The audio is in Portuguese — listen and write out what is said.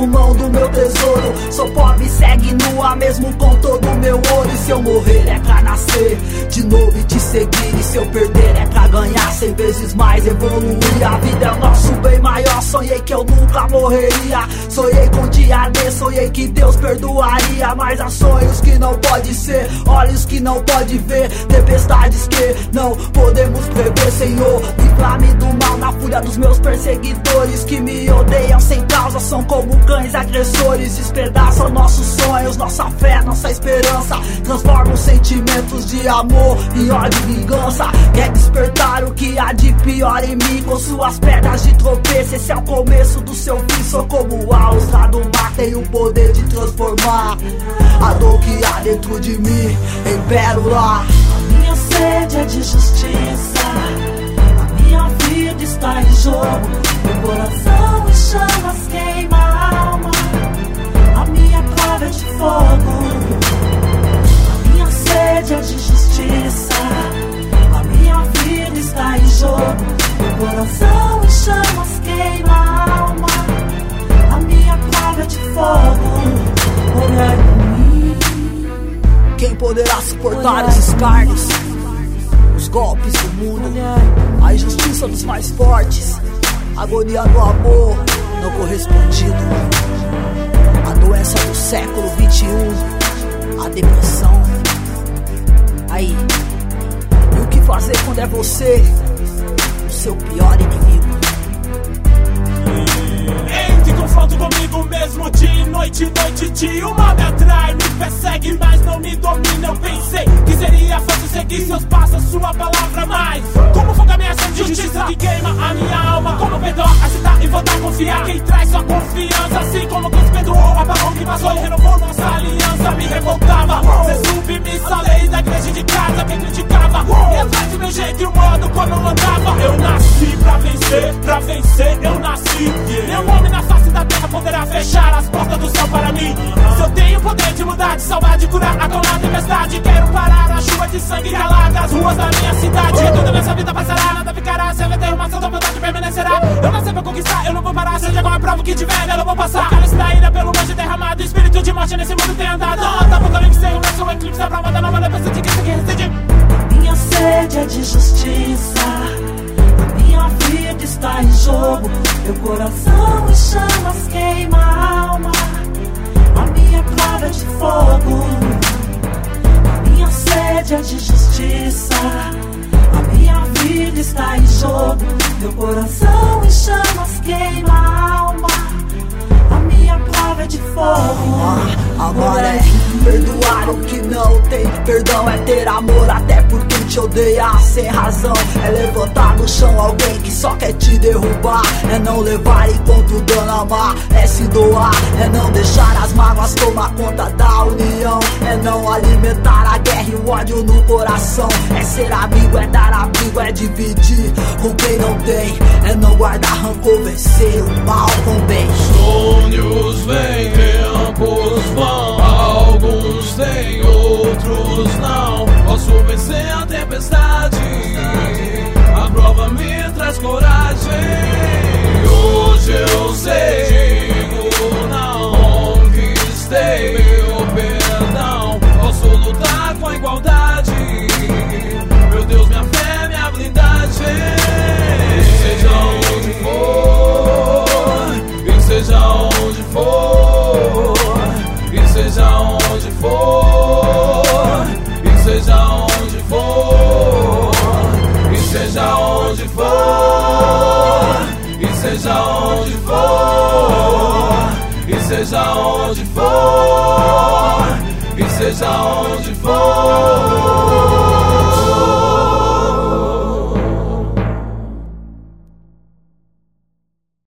abrindo mão do meu tesouro. Sou pobre, segue nua, mesmo com todo o meu ouro. E se eu morrer é pra nascer de novo e te seguir. E se eu perder é pra ganhar 100 vezes mais, evoluir. A vida é o nosso bem maior, sonhei que eu nunca morreria. Sonhei com dia D, sonhei que Deus perdoaria. Mas há sonhos que não pode ser, olhos que não pode ver, tempestades que não podemos prever. Senhor, livra-me do mal na fúria dos meus perseguidores, que me odeiam sem causa, são como cães agressores. Despedaçam nossos sonhos, nossa fé, nossa esperança. Transformam sentimentos de amor em ódio e vingança. Quer despertar o que há de pior em mim, com suas pedras de tropeço. Esse é o começo do seu fim. Sou como a ostra do mar, tenho o poder de transformar a dor que há dentro de mim em pérola. A minha sede é de justiça, a minha vida está em jogo. Meu coração em chamas queima a alma, a minha prova é de fogo. A minha sede é de justiça, a minha vida está em jogo. Meu coração em chamas queima a alma, a minha prova é de fogo. Olhar em mim. Quem poderá suportar os escárnios, os golpes do mundo, a injustiça dos mais fortes, a agonia do amor não correspondido, a doença do século 21, a depressão. Aí, e o que fazer quando é você o seu pior inimigo? Entre em confronto comigo mesmo, dia e noite, noite e dia. O mal me atrai, me persegue, mas não me domina. Eu pensei que seria fácil seguir seus passos, sua palavra mais. Como fogo a minha ação de justiça que queima a minha alma. Como perdoar, aceitar e voltar a confiar. Quem traz sua confiança, assim como Deus perdoou, apagou que passou e renovou nossa aliança. Me revoltava, ser submissa à lei da igreja de casa. Quem criticava, e atrás do meu jeito e o modo como eu andava. Eu nasci pra vencer, eu nasci. Nenhum homem na face da terra poderá fechar as portas do céu para mim. Se eu tenho o poder de mudar, de salvar, de curar, acalmar a tempestade, quero parar a chuva de sangue e calar as ruas da minha cidade. Toda nessa vida passará, nada ficará, se vai ter uma santa vontade permanecerá. Eu nasci pra conquistar, eu não vou parar, seja qual a prova que tiver, eu vou passar. O cálice da ira pelo longe derramado, o espírito de morte nesse mundo tem andado. Tá apocalipse, eu lanço um eclipse, a prova da nova lembrança de Cristo que reside. Minha sede é de justiça, a minha vida está em jogo. Meu coração em chamas queima a alma, a minha prova é de fogo. A minha sede é de justiça, a minha vida está em jogo. Meu coração em chamas queima a alma, a minha prova é de fogo. Agora é perdoar o que não tem perdão, é ter amor até por quem te odeia sem razão. É levantar do chão alguém que só quer te derrubar, é não levar em conta o dano, amar é se doar, é não deixar as mágoas tomar conta da união, é não alimentar a guerra e o ódio no coração, é ser amigo, é dar abrigo, é dividir com quem não tem, é não guardar rancor, vencer o mal com bem. Sonhos vêm, tempos vão, alguns têm, outros não. Posso vencer a tempestade, a prova me traz coragem. Hoje eu sei, digo não, conquistei meu perdão. Posso lutar com a igualdade, meu Deus, minha fé, minha blindagem. Seja onde for, e seja onde for, e seja onde for, e seja onde for, e seja onde for, e seja onde for, e seja onde for.